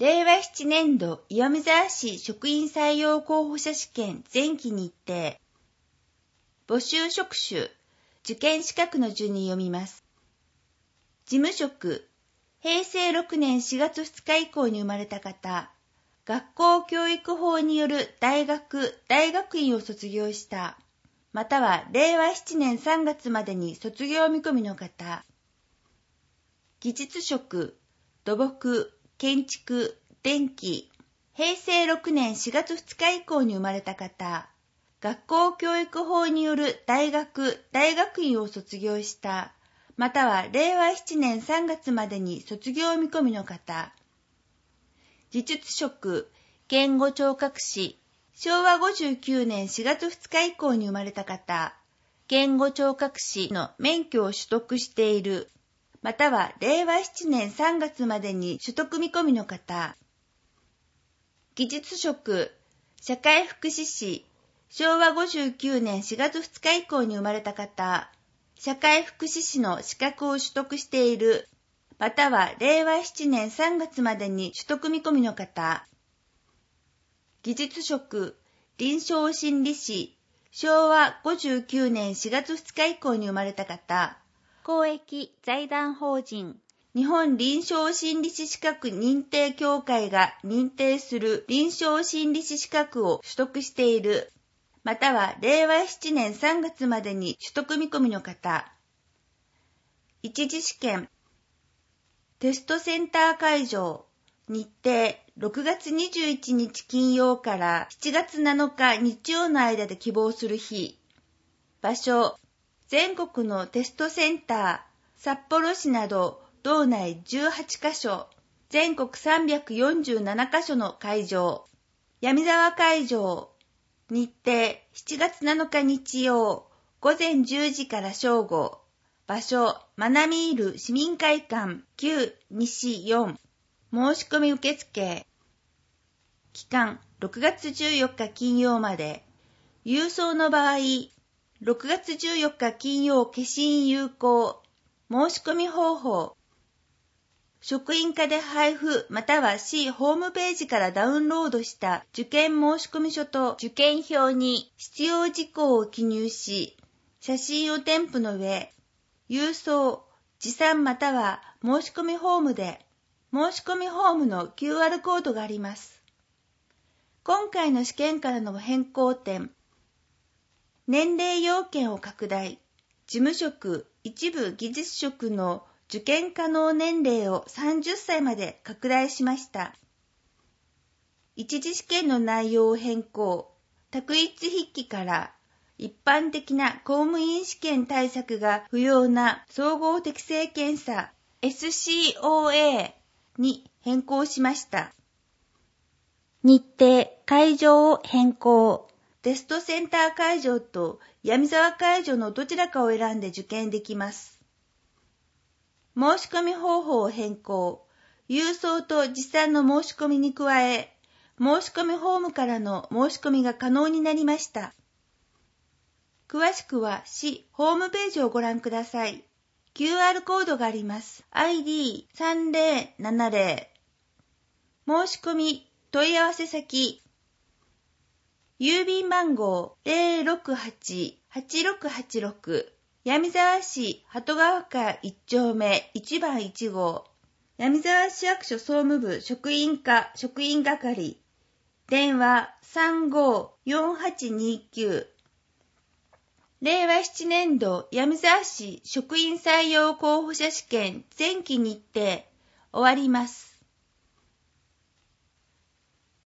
令和7年度岩見沢市職員採用候補者試験前期日程。募集職種、受験資格の順に読みます。事務職、平成6年4月2日以降に生まれた方、学校教育法による大学院を卒業した、または令和7年3月までに卒業見込みの方。技術職、土木、建築、電気、平成6年4月2日以降に生まれた方、学校教育法による大学院を卒業した、または令和7年3月までに卒業見込みの方。技術職、言語聴覚士、昭和59年4月2日以降に生まれた方、言語聴覚士の免許を取得している、または令和7年3月までに取得見込みの方。技術職、社会福祉士、昭和59年4月2日以降に生まれた方、社会福祉士の資格を取得している、または令和7年3月までに取得見込みの方。技術職、臨床心理士、昭和59年4月2日以降に生まれた方、公益財団法人、日本臨床心理士資格認定協会が認定する臨床心理士資格を取得している、または令和7年3月までに取得見込みの方。一次試験、テストセンター会場、日程、6月21日金曜から7月7日日曜の間で希望する日。場所、全国のテストセンター、札幌市など道内18カ所、全国347カ所の会場。岩見沢会場、日程、7月7日日曜、午前10時から正午。場所、まなみいる市民会館旧西4。申し込み受付。期間、6月14日金曜まで。郵送の場合、6月14日金曜消印有効。申し込み方法。職員課で配布または市ホームページからダウンロードした受験申込書と受験票に必要事項を記入し、写真を添付の上、郵送、持参または申込フォームで、申込フォームの QR コードがあります。今回の試験からの変更点、年齢要件を拡大、事務職、一部技術職の受験可能年齢を30歳まで拡大しました。一次試験の内容を変更、択一筆記から一般的な公務員試験対策が不要な総合適性検査 SCOA に変更しました。日程、会場を変更。テストセンター会場と岩見沢会場のどちらかを選んで受験できます。申し込み方法を変更。郵送と持参の申し込みに加え、申し込みフォームからの申し込みが可能になりました。詳しくは市ホームページをご覧ください。QR コードがあります。ID3070。申し込み問い合わせ先。郵便番号 068-8686。岩見沢市鳩川課1丁目1番1号。岩見沢市役所総務部職員課職員係。電話354829。令和7年度岩見沢市職員採用候補者試験前期日程終わります。